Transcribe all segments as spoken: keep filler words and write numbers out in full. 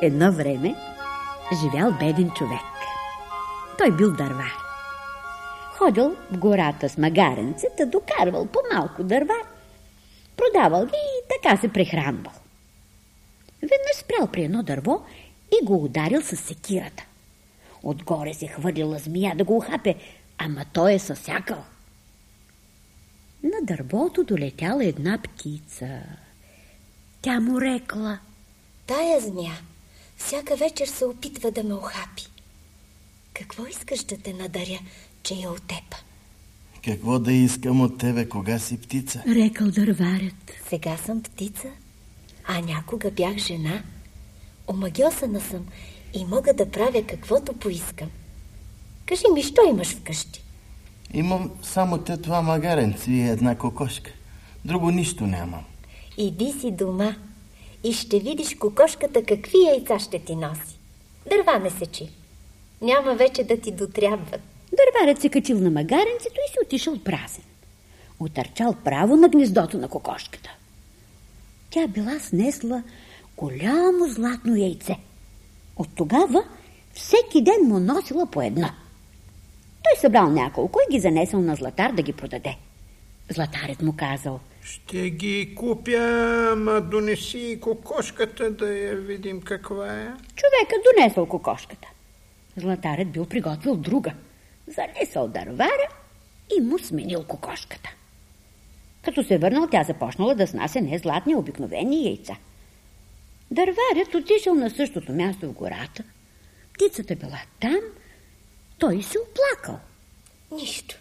Едно време живял беден човек. Той бил дървар. Ходил в гората с магаренцата, докарвал по-малко дърва, продавал ги и така се прехранвал. Веднъж спрял при едно дърво и го ударил с секирата. Отгоре се хвърлила змия да го ухапе, ама той е съсякал. На дървото долетяла една птица. Тя му рекла: тая змия всяка вечер се опитва да ме ухапи. Какво искаш да те надаря, че я отепа? Какво да искам от тебе, кога си птица? Рекал дърварят. Сега съм птица, а някога бях жена. Омагьосана съм и мога да правя каквото поискам. Кажи ми, що имаш вкъщи? Имам само те това магаренце и една кокошка. Друго нищо нямам. Иди си дома и ще видиш кокошката какви яйца ще ти носи. Дърва не сечи. Няма вече да ти дотрябват. Дърварят се качил на магаренцето и си отишъл празен. Отърчал право на гнездото на кокошката. Тя била снесла голямо златно яйце. От тогава всеки ден му носила по едно. Той събрал няколко и ги занесъл на златар да ги продаде. Златарят му казал: ще ги купя, ама донеси кокошката да я видим каква е. Човекът донесъл кокошката. Златарят бил приготвил друга. Занесъл дърваря и му сменил кокошката. Като се върнал, тя започнала да снася не златни, обикновени яйца. Дърварят отишъл на същото място в гората. Птицата била там, той се оплакал. Нищо.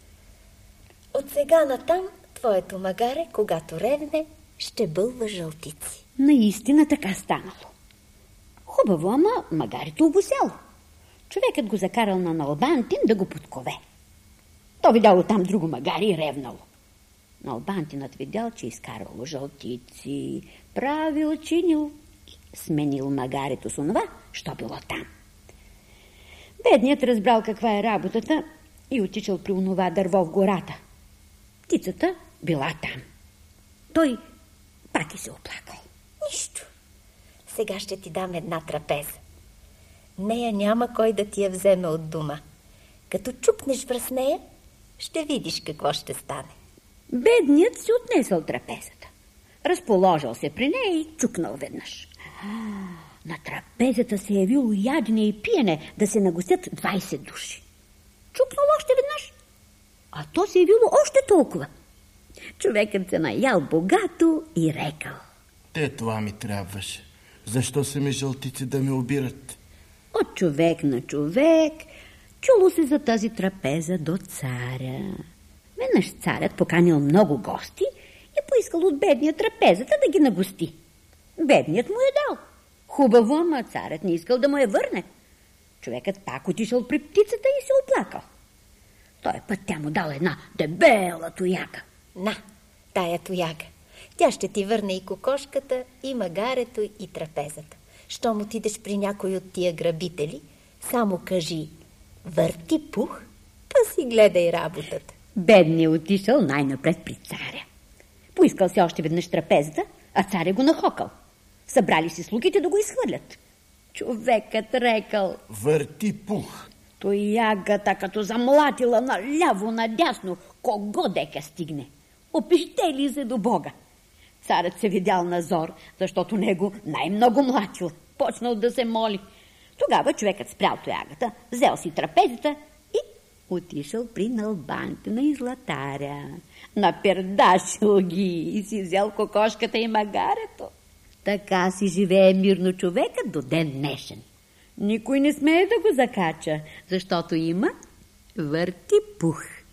От сега натам твоето магаре, когато ревне, ще бълва жълтици. Наистина така станало. Хубаво, ама магарето обосяло. Човекът го закарал на Налбантин да го подкове. То видяло там друго магаре и ревнало. Налбантинът видял, че изкарвало жълтици, правил, чинил и сменил магарето с онова, що било там. Бедният разбрал каква е работата и отишъл при онова дърво в гората. Птицата била там. Той пак и се оплакал. Нищо. Сега ще ти дам една трапеза. Нея няма кой да ти я вземе от дома. Като чупнеш връз нея, ще видиш какво ще стане. Бедният си отнесъл трапезата. Разположил се при нея и чукнал веднъж. На трапезата се явило ядене и пиене да се нагостят двайсет души. Чукнал още веднъж, а то се явило още толкова. Човекът се наял богато и рекал: те, това ми трябваше. Защо са ми жълтици да ме обират? От човек на човек чуло се за тази трапеза до царя. Веднъж царят поканил много гости и поискал от бедния трапезата да ги нагости. Бедният му е дал. Хубаво, ама царят не искал да му я върне. Човекът пак отишъл при птицата и се оплакал. Той път тя му дал една дебела тояга. На, тая тояга. Тя ще ти върне и кокошката, и магарето, и трапезата. Щом отидеш при някой от тия грабители, само кажи: върти пух, па си гледай работата. Бедният отишъл най-напред при царя. Поискал се още веднъж трапезата, а царя го нахокал. Събрали си слугите да го изхвърлят. Човекът рекал: върти пух. Тоягата като замлатила наляво, надясно, кого дека стигне. Опищели се до Бога. Царят се видял на зор, защото него най-много млатил. Почнал да се моли. Тогава човекът спрял тоягата, взел си трапезата и отишъл при Налбантина и златаря. Напердашил ги и си взел кокошката и магарето. Така си живее мирно човекът до ден днешен. Никой не смее да го закача, защото има върти пух.